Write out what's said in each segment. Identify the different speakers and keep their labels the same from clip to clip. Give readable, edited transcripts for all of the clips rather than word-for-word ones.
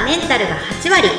Speaker 1: メンタルが8割。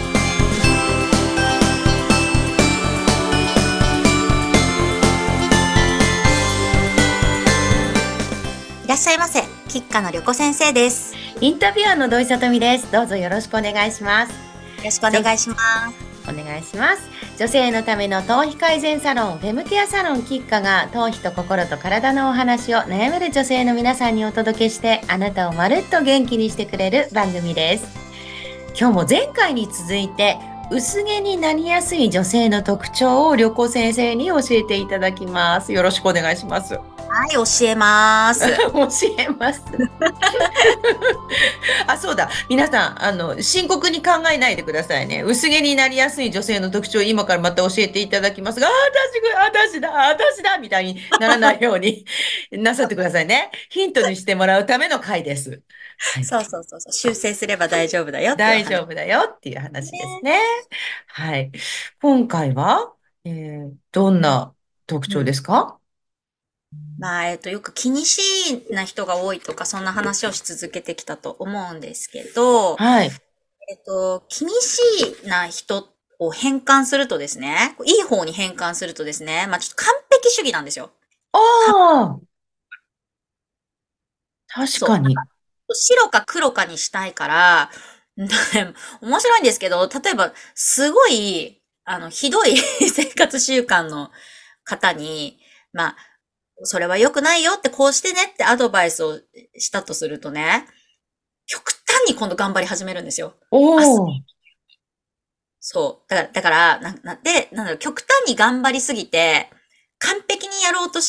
Speaker 1: いらっしゃいませ。キッカの旅子先生です。
Speaker 2: インタビュアーの土井さとみです。どうぞよろしくお願いします。よ
Speaker 1: ろしくお願いします。
Speaker 2: お願いします。女性のための頭皮改善サロン、フェムケアサロンキッカが頭皮と心と体のお話を悩める女性の皆さんにお届けして、あなたをまるっと元気にしてくれる番組です。今日も前回に続いて薄毛になりやすい女性の特徴を旅子先生に教えていただきます。よろしくお願いします。
Speaker 1: はい、教えます。
Speaker 2: 教えます。あ、そうだ。皆さん、深刻に考えないでくださいね。薄毛になりやすい女性の特徴を今からまた教えていただきますが、私だみたいにならないようになさってくださいね。ヒントにしてもらうための回です。はい、
Speaker 1: そう。修正すれば大丈夫だよっていう話。
Speaker 2: 大丈夫だよっていう話ですね。はい。今回は、どんな特徴ですか？
Speaker 1: まあ、よく気にしいな人が多いとか、そんな話をし続けてきたと思うんですけど、
Speaker 2: はい。
Speaker 1: 気にしいな人を変換するとですね、いい方に変換するとですね、まあちょっと完璧主義なんですよ。
Speaker 2: ああ、確
Speaker 1: そう。
Speaker 2: かに。
Speaker 1: 白か黒かにしたいから、面白いんですけど、例えば、すごい、ひどい生活習慣の方に、まあ、それは良くないよってこうしてねってアドバイスをしたとするとね、極端に今度頑張り始めるんですよ。
Speaker 2: おー。
Speaker 1: そう。だから、なんだろう、極端に頑張りすぎて、完璧にやろうとして、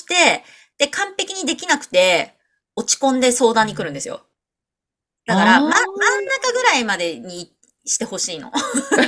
Speaker 1: で、完璧にできなくて、落ち込んで相談に来るんですよ。だから、真ん
Speaker 2: あ
Speaker 1: 中ぐらいまでにしてほしいの。こ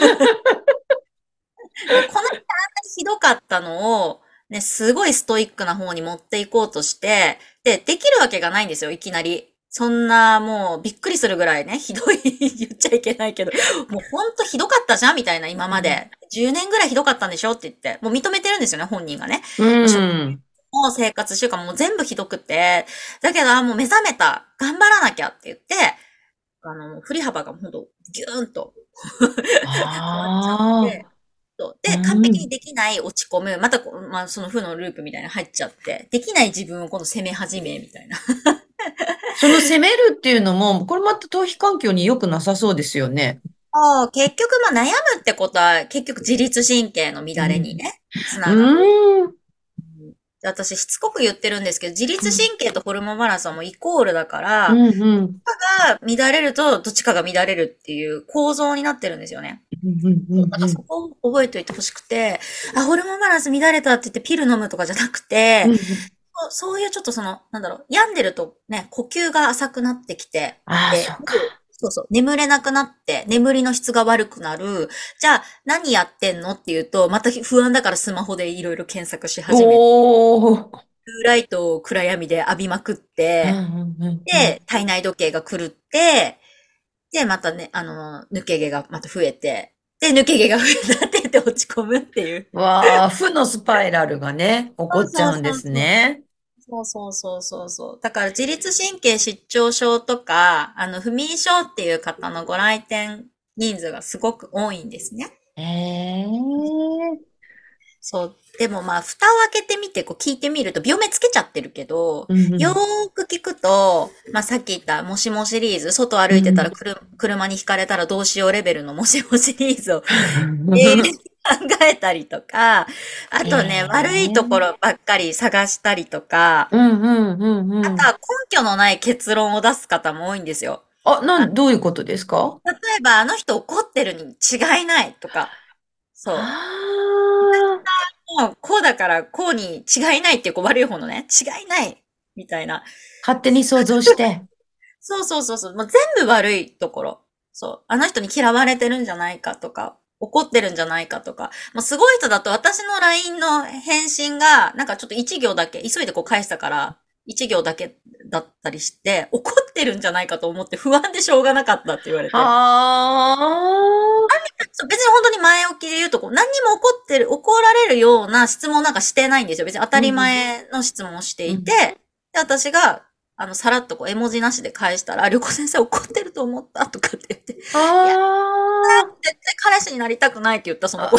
Speaker 1: の人あんなにひどかったのを、ね、すごいストイックな方に持っていこうとして、で、できるわけがないんですよ、いきなり。そんな、もう、びっくりするぐらいね、ひどい言っちゃいけないけど、もうほんとひどかったじゃんみたいな、今まで。10年ぐらいひどかったんでしょって言って、もう認めてるんですよね、本人がね。
Speaker 2: うーん。
Speaker 1: もう生活習慣も全部ひどくて、だけど、もう目覚めた。頑張らなきゃって言って、振り幅がほんと、ギューンと変わっちゃっ
Speaker 2: ああ、
Speaker 1: て、そう
Speaker 2: う
Speaker 1: で、完璧に
Speaker 2: ん。
Speaker 1: できない落ち込む、またまあ、その負のループみたいなの入っちゃって、できない自分を今度責め始め、みたいな。
Speaker 2: その責めるっていうのも、これまた頭皮環境に良くなさそうですよね。
Speaker 1: 結局まあ悩むってことは、結局自律神経の乱れに
Speaker 2: うん。
Speaker 1: ね、つ
Speaker 2: う
Speaker 1: ながる。
Speaker 2: ーん。
Speaker 1: で私しつこく言ってるんですけど、自律
Speaker 2: うん、
Speaker 1: 神経とホルモンバランスはもうイコールだから、
Speaker 2: うん、うん。
Speaker 1: が乱れるとどっちかが乱れるっていう構造になってるんですよね。
Speaker 2: うん、うん、うん。
Speaker 1: だからそこを覚えておいてほしくて、ホルモンバランス乱れたって言ってピル飲むとかじゃなくて、
Speaker 2: うん。
Speaker 1: そういうちょっとなんだろう、病んでるとね、呼吸が浅くなってきて、
Speaker 2: ああ、そ
Speaker 1: で、
Speaker 2: うか。
Speaker 1: そうそう、眠れなくなって、眠りの質が悪くなる。じゃあ、何やってんのっていうと、また不安だからスマホでいろいろ検索し始めて、
Speaker 2: おー。
Speaker 1: ブルーライトを暗闇で浴びまくっ
Speaker 2: うん、
Speaker 1: て、
Speaker 2: うん、うん、うん。
Speaker 1: で、体内時計が狂って、で、またね、抜け毛がまた増えて、で、抜け毛が増えたって言って落ち込むっていう。
Speaker 2: わあ、負のスパイラルがね、起こっちゃうんですね。
Speaker 1: だから自律神経失調症とか、不眠症っていう方のご来店人数がすごく多いんですね。
Speaker 2: へえ。
Speaker 1: そう。でもまあ、蓋を開けてみて、こう聞いてみると、病名つけちゃってるけど、
Speaker 2: うん、う
Speaker 1: よ
Speaker 2: ん。
Speaker 1: ーく聞くと、まあさっき言ったもしもシリーズ、外歩いてたら
Speaker 2: うん。
Speaker 1: 車に轢かれたらどうしようレベルのもしもシリーズを永遠に考えたりとか、あ
Speaker 2: へ
Speaker 1: とね、悪いとこ
Speaker 2: え。
Speaker 1: ろばっかり探したりとか、
Speaker 2: うん、うん、うん、うん。
Speaker 1: あとは根拠のない結論を出す方も多いんですよ。
Speaker 2: あ、
Speaker 1: あ、
Speaker 2: どういうことですか？
Speaker 1: 例えば、あの人怒ってるに違いないとか、そう。
Speaker 2: ああ
Speaker 1: もう、こうだからこうに違いないっていう、こう悪い方のね、違いないみたいな。
Speaker 2: ー、勝手に想像して。
Speaker 1: そう。もう全部悪いところ。そう。あの人に嫌われてるんじゃないかとか、怒ってるんじゃないかとか。もうすごい人だと私の LINE の返信が、なんかちょっと一行だけ、急いでこう返したから、一行だけだったりして、怒ってるんじゃないかと思って不安でしょうがなかったって言われて。
Speaker 2: はあ。
Speaker 1: そう別に本当に前置きで言うと、こう何にも怒られるような質問なんかしてないんですよ。別に当たり
Speaker 2: うん、
Speaker 1: 前の質問をして
Speaker 2: うん、
Speaker 1: いて、で、私がさらっとこう絵文字なしで返したら、旅行先生怒ってると思ったとかって言って、いや、
Speaker 2: あ
Speaker 1: 絶対彼氏になりたくないって言ったその子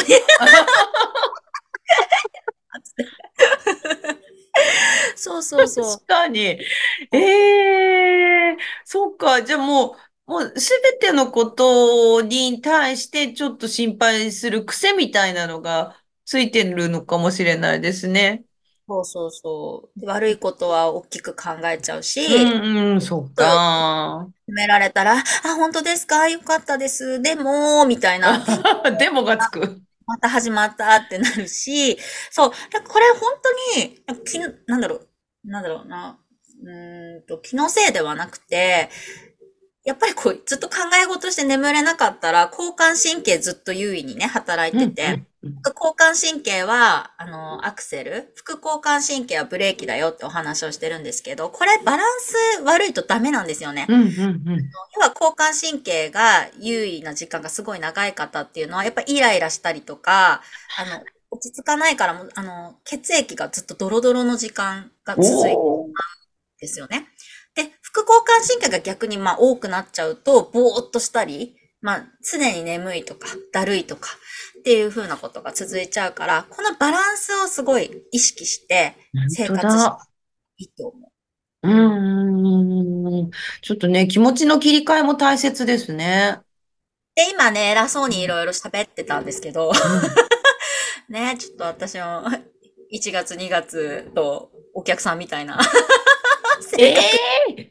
Speaker 2: あ。
Speaker 1: に。そうそうそう。
Speaker 2: 確かに。ええ、そっか。じゃあもうすべてのことに対してちょっと心配する癖みたいなのがついてるのかもしれないですね。
Speaker 1: そうそうそう。で悪いことは大きく考えちゃう
Speaker 2: う
Speaker 1: し、
Speaker 2: んうん、そっ
Speaker 1: と
Speaker 2: か。
Speaker 1: 褒められたら、あ、本当ですかよかったです。でも、みたいな、
Speaker 2: デモがつく。
Speaker 1: また始まったってなるし、そう、だからこれ本当に、なんだろうな、気のせいではなくて、やっぱりこう、ずっと考え事して眠れなかったら、交感神経ずっと優位にね、働い
Speaker 2: うんう
Speaker 1: てて、
Speaker 2: んうん。
Speaker 1: 交感神経は、アクセル、副交感神経はブレーキだよってお話をしてるんですけど、これバランス悪いとダメなんですよね。
Speaker 2: うんうんうん。
Speaker 1: 要は交感神経が優位な時間がすごい長い方っていうのは、やっぱイライラしたりとか、落ち着かないからも、血液がずっとドロドロの時間が続いてる
Speaker 2: おー。
Speaker 1: んですよね。で、副交感神経が逆にまあ多くなっちゃうと、ぼーっとしたり、まあ常に眠いとか、だるいとかっていう風なことが続いちゃうから、このバランスをすごい意識して
Speaker 2: 本
Speaker 1: 生活して
Speaker 2: 当だ。
Speaker 1: いいと思
Speaker 2: う
Speaker 1: う。うん。
Speaker 2: ん。ちょっとね、気持ちの切り替えも大切ですね。
Speaker 1: で、今ね、偉そう
Speaker 2: うん。
Speaker 1: にいろいろ喋ってたんですけど、
Speaker 2: うん。
Speaker 1: ね、ちょっと私も1月2月とお客さんみたいな
Speaker 2: え
Speaker 1: 性格。
Speaker 2: え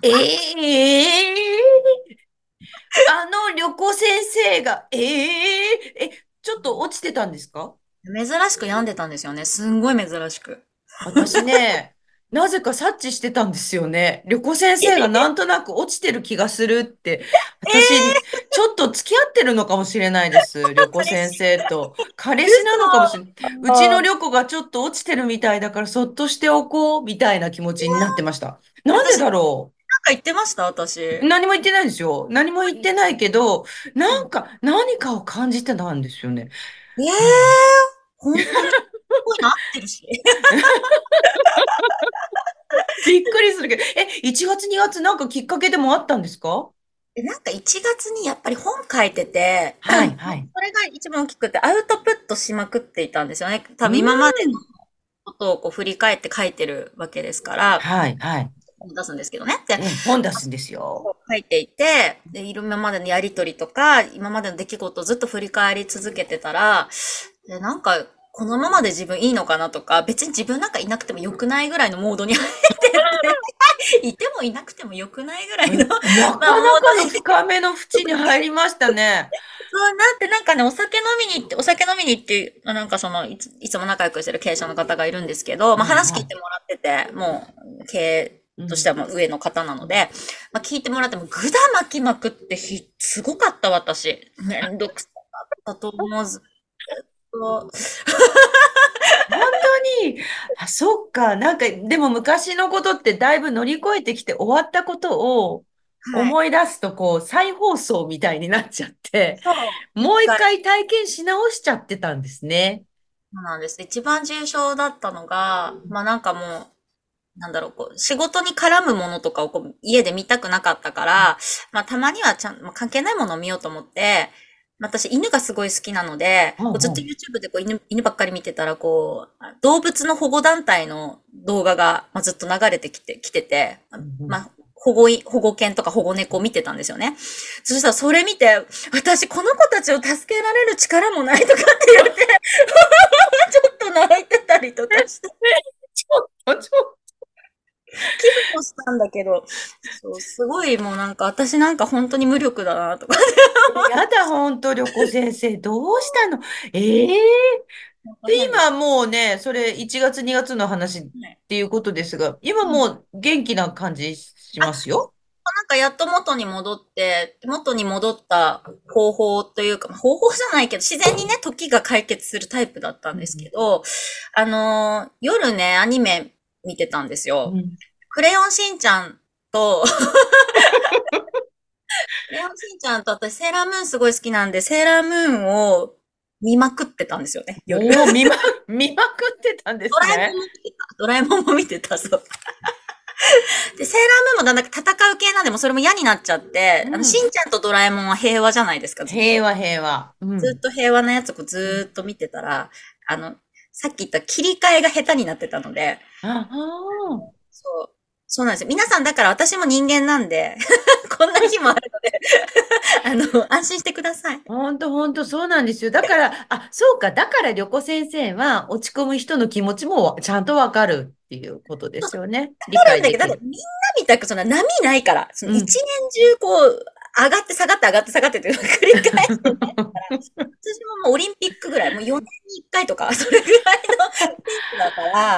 Speaker 2: ええ、旅行先生が、ちょっと落ちてたんですか？
Speaker 1: 珍しく病んでたんですよね。すんごい珍しく。
Speaker 2: 私ね、なぜか察知してたんですよね。旅行先生がなんとなく落ちてる気がするって。私、ちょっと付き合ってるのかもしれないです。旅行先
Speaker 1: 彼氏。
Speaker 2: 生と。彼氏なのかもしれない。うちの
Speaker 1: 嘘。
Speaker 2: 旅行がちょっと落ちてるみたいだからそっとしておこう、みたいな気持ちになってました。なんで
Speaker 1: 私、なん
Speaker 2: だろ
Speaker 1: か言ってました
Speaker 2: う。
Speaker 1: 私。
Speaker 2: 何も言ってないんですよ。何も言ってないけど、なんか、何かを感じてたんですよね。
Speaker 1: ええー、
Speaker 2: うん。
Speaker 1: 本当に、すごいなってるし。
Speaker 2: びっくりするけど、1月2月なんかきっかけでもあったんですか？
Speaker 1: なんか1月にやっぱり本書いてて、
Speaker 2: はい、はい。
Speaker 1: それが一番大きくて、アウトプットしまくっていたんですよね。多
Speaker 2: うー
Speaker 1: 分今までの
Speaker 2: ん。
Speaker 1: ことをこう振り返って書いてるわけですから、
Speaker 2: はい、はい。
Speaker 1: 出すんですけどね。で、
Speaker 2: 本出すんですよ。
Speaker 1: 書いていて、で、今までのやりとりとか、今までの出来事をずっと振り返り続けてたら、で、なんか、このままで自分いいのかなとか、別に自分なんかいなくても良くないぐらいのモードに入ってて、いてもいなくても良くないぐらいの、
Speaker 2: な
Speaker 1: まあ、モー
Speaker 2: かなかの
Speaker 1: ドに、
Speaker 2: 深めの淵に入りましたね。
Speaker 1: そうなってなんかね、お酒飲みに行って、なんかその、いつも仲良くしてる経営者の方がいるんですけど、まあ
Speaker 2: はい、
Speaker 1: 話聞い
Speaker 2: はい。
Speaker 1: てもらってて、もう、経営
Speaker 2: うん。
Speaker 1: としてはもう上の方なので、まあ聞いてもらっても、ぐだ巻きまくってすごかった私。めんどくさかったと思う。ずっと。
Speaker 2: 本当に、あ、そっか。なんか、でも昔のことってだいぶ乗り越えてきて終わったことを
Speaker 1: はい。
Speaker 2: 思い出すと、こう、再放送みたいになっちゃって、
Speaker 1: そう。
Speaker 2: もう一
Speaker 1: 一回、
Speaker 2: 回体験し直しちゃってたんですね。
Speaker 1: そうなんです。一番重症だったのが、まあなんかもう、こう、仕事に絡むものとかをこう家で見たくなかったから、まあたまにはまあ、関係ないものを見ようと思って、まあ私犬がすごい好きなので、こうずっと
Speaker 2: ほうほう。
Speaker 1: YouTube でこう犬ばっかり見てたら、こう、動物の保護団体の動画が、まあ、ずっと流れてきてて、
Speaker 2: うんうん。
Speaker 1: まあ、保護犬とか保護猫を見てたんですよね。そしたらそれ見て、私この子たちを助けられる力もないとかって言って、ちょっと泣いてたりとかして。
Speaker 2: ちょっと、
Speaker 1: 寄付もしたんだけど、そう、すごいもうなんか私なんか本当に無力だなとか
Speaker 2: やだ、本当旅行先生。どうしたの？ええ、
Speaker 1: 思った
Speaker 2: で、
Speaker 1: 変です。
Speaker 2: 今もうね、それ1月2月の話っ
Speaker 1: はい。
Speaker 2: ていうことですが、今
Speaker 1: うん。
Speaker 2: もう元気な感じし
Speaker 1: あ、
Speaker 2: ますよ。
Speaker 1: なんかやっと元に戻って、元に戻った方法というか、まあ方法じゃないけど、自然にね、時が解決するタイプだったんです
Speaker 2: うん
Speaker 1: けど、夜ね、アニメ見てたんですよ。
Speaker 2: うん。
Speaker 1: クレヨンしんちゃんと、クレヨンしんちゃんと私セーラームーンすごい好きなんで、セーラームーンを見まくってたんですよね、夜。
Speaker 2: おー、見まくってたんですね。
Speaker 1: ドラえもんも見てた、そう。 で、セーラームーンもだんだん戦う系なんで、もうそれも嫌になっちゃって、
Speaker 2: うん
Speaker 1: しんちゃんとドラえもんは平和じゃないですか。
Speaker 2: 平和平和。うん。
Speaker 1: ずっと平和なやつをずーっと見てたら、さっき言った切り替えが下手になってたので、
Speaker 2: ああ。
Speaker 1: そう、そうなんですよ。皆さんだから私も人間なんで、こんな日もあるので、安心してください。
Speaker 2: ほんとほんとそうなんですよ。だから、あ、そうか。だから、旅子先生は落ち込む人の気持ちもちゃんとわかるっていうことですよね。理
Speaker 1: あるんだけど、だって
Speaker 2: 解できる。
Speaker 1: みんなみたくそんな波ないから、その
Speaker 2: うん。
Speaker 1: 一年中こう、上がって下がって上がって下がってっていうのを繰り返すのね。私ももうオリンピックぐらい、もう4年に1回とか、それぐらいのペースだから、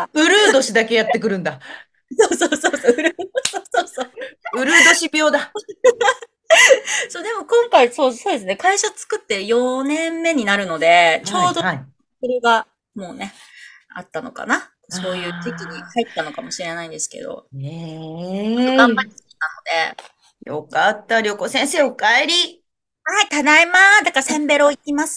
Speaker 2: ウルー年だけやってくるんだ。
Speaker 1: そうそうそうそう、そうそうそう。
Speaker 2: ウルー年病だ。
Speaker 1: そう、でも今回、そうですね、会社作って4年目になるので、ちょうど
Speaker 2: はい、
Speaker 1: それがもうね、あったのかな。そういう時期に
Speaker 2: あ
Speaker 1: 入ったのかもしれないんですけど、
Speaker 2: あ、
Speaker 1: 頑張り
Speaker 2: ね
Speaker 1: すぎたので、
Speaker 2: え。よかった。旅子先生、お帰り。
Speaker 1: はい、ただいま。だからせんべろ行きます。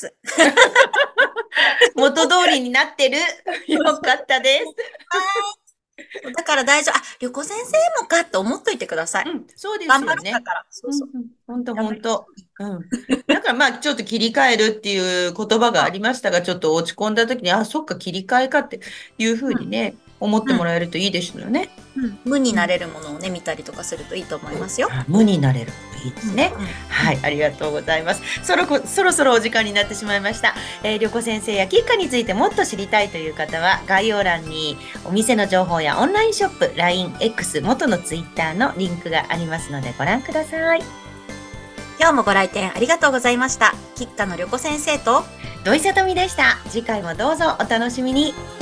Speaker 2: 元通りになってる。よかったです。
Speaker 1: だから大丈夫。あ、旅行先生もかって思っといてください。
Speaker 2: うん、そうです
Speaker 1: 頑張
Speaker 2: よね。
Speaker 1: るんだから。そう
Speaker 2: うん、
Speaker 1: そう。
Speaker 2: うん、ほんと
Speaker 1: 頑張ります。
Speaker 2: ほんと。うん。だからまあ、ちょっと切り替えるっていう言葉がありましたが、ちょっと落ち込んだ時に、あ、そっか、切り替えかっていうふうにね、思って
Speaker 1: うん。
Speaker 2: もらえるといいですよね。
Speaker 1: うん。無に
Speaker 2: うん。
Speaker 1: なれるものをね、見たりとかするといいと思いますよ。
Speaker 2: あ、無になれる。いいで
Speaker 1: うん。
Speaker 2: すね。
Speaker 1: うん。
Speaker 2: はい、ありがとうございます。そろそろお時間になってしまいました。旅子先生やキッカについてもっと知りたいという方は、概要欄にお店の情報やオンラインショップ、LINE、X、元の Twitter のリンクがありますのでご覧ください。
Speaker 1: 今日もご来店ありがとうございました。吉花の旅行先生と、
Speaker 2: 土井さとみでした。次回もどうぞお楽しみに。